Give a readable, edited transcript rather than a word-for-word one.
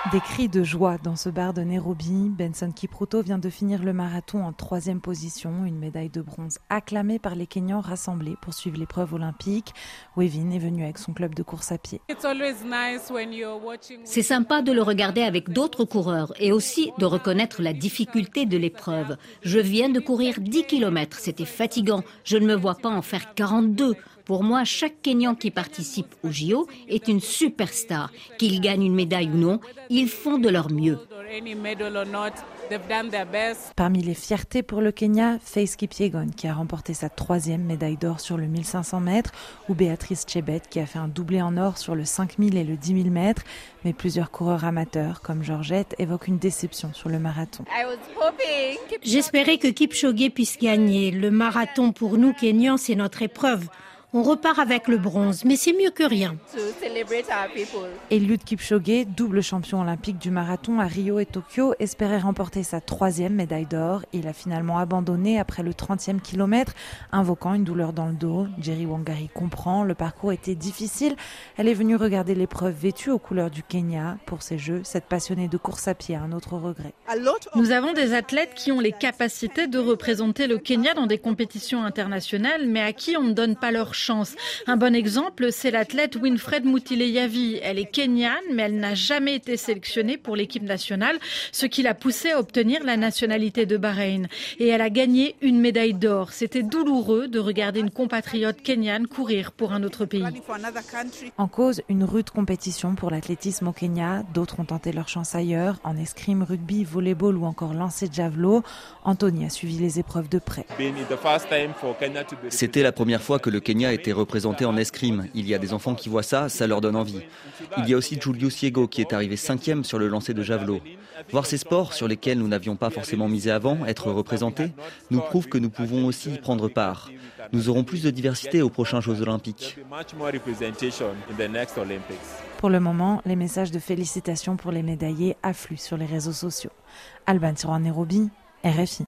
Des cris de joie dans ce bar de Nairobi. Benson Kipruto vient de finir le marathon en 3e position, une médaille de bronze acclamée par les Kenyans rassemblés pour suivre l'épreuve olympique. Wevin est venu avec son club de course à pied. C'est sympa de le regarder avec d'autres coureurs et aussi de reconnaître la difficulté de l'épreuve. Je viens de courir 10 km, c'était fatigant. Je ne me vois pas en faire 42. Pour moi, chaque Kenyan qui participe au JO est une superstar. Qu'ils gagnent une médaille ou non, ils font de leur mieux. Parmi les fiertés pour le Kenya, Faith Kipyegon qui a remporté sa 3e médaille d'or sur le 1500 mètres ou Béatrice Chebet qui a fait un doublé en or sur le 5000 et le 10 000 mètres. Mais plusieurs coureurs amateurs comme Georgette évoquent une déception sur le marathon. J'espérais que Kipchoge puisse gagner. Le marathon pour nous Kenyans, c'est notre épreuve. On repart avec le bronze, mais c'est mieux que rien. Eliud Kipchoge, double champion olympique du marathon à Rio et Tokyo, espérait remporter sa 3e médaille d'or. Il a finalement abandonné après le 30e kilomètre, invoquant une douleur dans le dos. Jerry Wangari comprend, le parcours était difficile. Elle est venue regarder l'épreuve vêtue aux couleurs du Kenya. Pour ces Jeux, cette passionnée de course à pied a un autre regret. Nous avons des athlètes qui ont les capacités de représenter le Kenya dans des compétitions internationales, mais à qui on ne donne pas leur chance. Un bon exemple, c'est l'athlète Winfred Mutile-Yavi. Elle est kenyane, mais elle n'a jamais été sélectionnée pour l'équipe nationale, ce qui l'a poussée à obtenir la nationalité de Bahreïn. Et elle a gagné une médaille d'or. C'était douloureux de regarder une compatriote kenyane courir pour un autre pays. En cause, une rude compétition pour l'athlétisme au Kenya. D'autres ont tenté leur chance ailleurs, en escrime, rugby, volleyball ou encore lancer de javelot. Anthony a suivi les épreuves de près. C'était la première fois que le Kenya était représenté en escrime. Il y a des enfants qui voient ça, ça leur donne envie. Il y a aussi Julius Yego qui est arrivé 5e sur le lancer de javelot. Voir ces sports sur lesquels nous n'avions pas forcément misé avant être représentés nous prouve que nous pouvons aussi y prendre part. Nous aurons plus de diversité aux prochains Jeux olympiques. Pour le moment, les messages de félicitations pour les médaillés affluent sur les réseaux sociaux. Alban sur Nairobi, RFI.